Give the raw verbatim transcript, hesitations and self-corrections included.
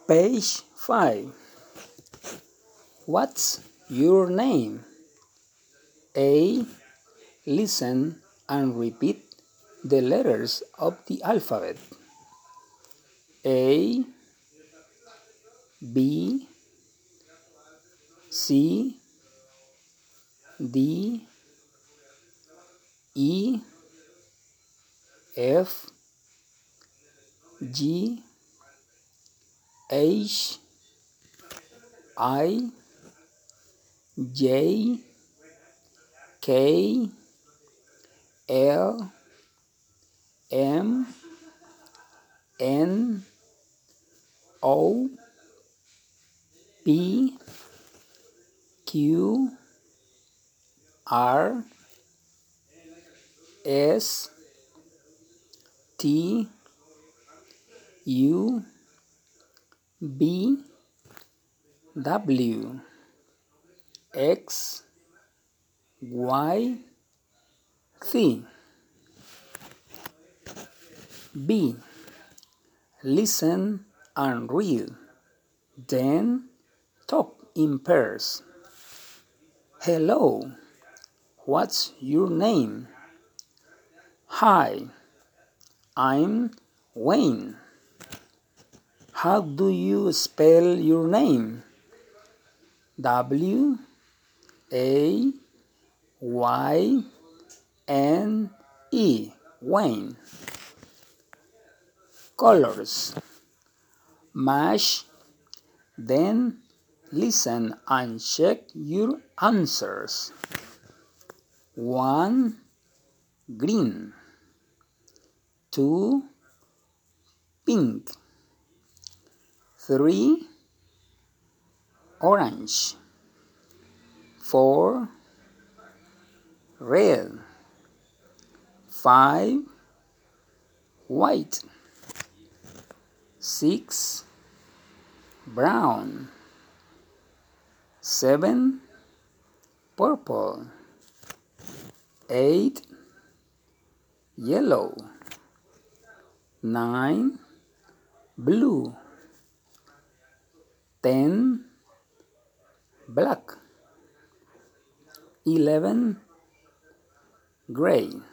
Page five. What's your name? A. Listen and repeat the letters of the alphabet. A, B, C, D, E, F, G, H, I, J, K, L, M, N, O, P, Q, R, S, T, U, V, W, X, Y, Z. B. Listen and read, then talk in pairs. Hello, what's your name? Hi, I'm Wayne. How do you spell your name? W A Y N E, Wayne. Colors. Match, then listen and check your answers. One, green. Two, pink. Three, orange. Four, red. Five, white. Six, brown. Seven, purple. Eight, yellow. Nine, blue. Ten, black. Eleven, gray.